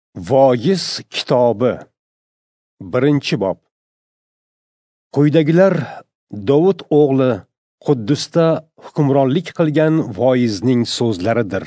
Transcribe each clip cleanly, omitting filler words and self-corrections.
Voiz kitobi 1-bob. Quyidagilar Dovud o'g'li Quddusda hukmronlik qilgan voizning so'zlaridir.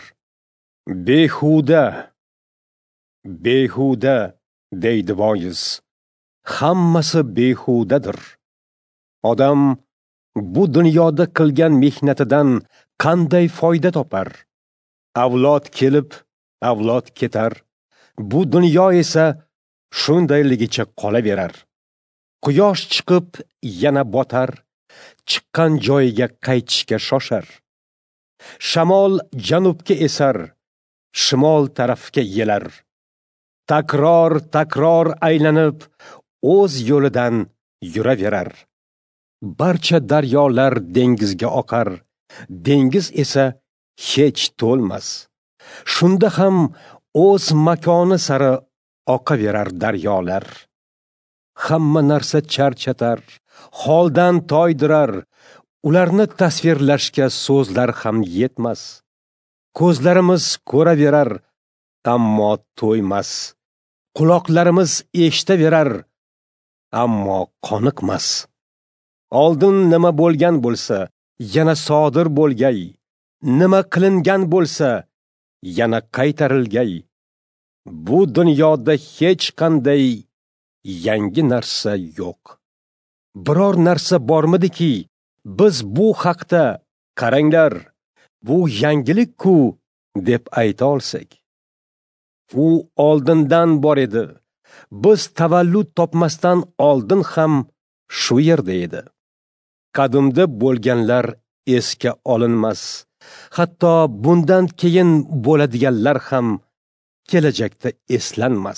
Behuda deydi voiz. Hammasi behudadir. Odam bu dunyoda qilgan mehnatidan qanday foyda topar? Avlod kelib, avlod ketar. Bu dunyo esa shundayligicha qolaverar. Quyosh chiqib yana botar, chiqqan joyiga qaytishga shoshar. Shamol janubga esar, shimol tarafga yelar. Takror aylanib o'z yo'lidan yuraverar. Barcha daryolar dengizga oqar, dengiz esa hech to'lmas. Shunda ham o'z makoni sari oqaverar daryolar. Hamma narsa charchatar, holdan toydirar. Ularni tasvirlashga so'zlar ham yetmas. Ko'zlarimiz ko'raverar, ammo to'ymas. Quloqlarimiz eshitaverar, ammo qoniqmas. Oldin nima bo'lgan bo'lsa, yana sodir bo'lgay. Nima qilingan bo'lsa, yana qaytarilgay. Bu dunyoda hech qanday yangi narsa yo'q. Biror narsa bormidiki, biz bu haqda qaranglar, bu yangilik-ku deb ayta olsak. U oldindan bor edi. Biz tavallud topmasdan oldin ham shu yerda edi. Qadimda bo'lganlar esga olinmas. Hatto bundan keyin bo'ladiganlar ham kelajakda eslanmas.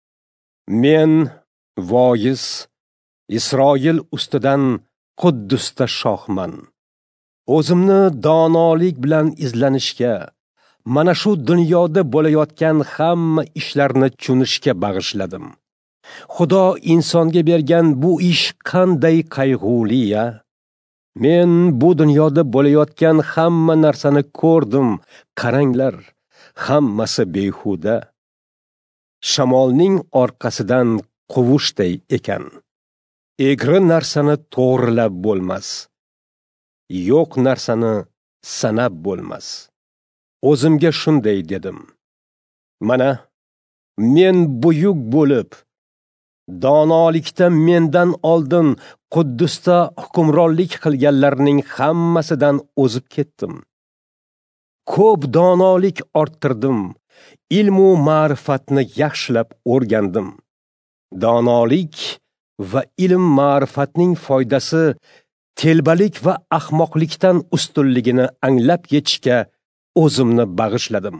Men voiz Isroil ustidan Quddusda shohman. O'zimni donolik bilan izlanishga, mana shu dunyoda bo'layotgan hamma ishlarni tushunishga bag'ishladim. Xudo insonga bergan bu ish qanday qayg'uli-ya? Men bu dunyoda bo'layotgan hamma narsani ko'rdim. Qaranglar, hammasi behuda. Shamolning orqasidan quvushday ekan. Egri narsani to'g'rilab bo'lmas. Yo'q narsani sanab bo'lmas. O'zimga shunday dedim. Mana, men buyuk bo'lib, donolikda mendan oldin Quddusda hukmronlik qilganlarning hammasidan o'zib ketdim. Ko'p donolik orttirdim. Ilmu ma'rifatni yaxshilab o'rgandim. Donolik va ilm ma'rifatning foydasi telbalik va ahmoqlikdan ustunligini anglab yetishga o'zimni bag'ishladim.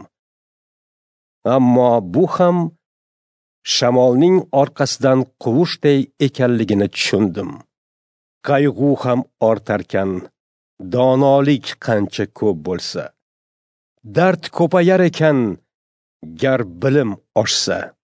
Ammo bu ham shamolning orqasidan quvushday ekanligini tushundim. Qayg'u ham ortarkan, donolik qancha ko'p bo'lsa, dard ko'payar ekan, gar bilim oshsa.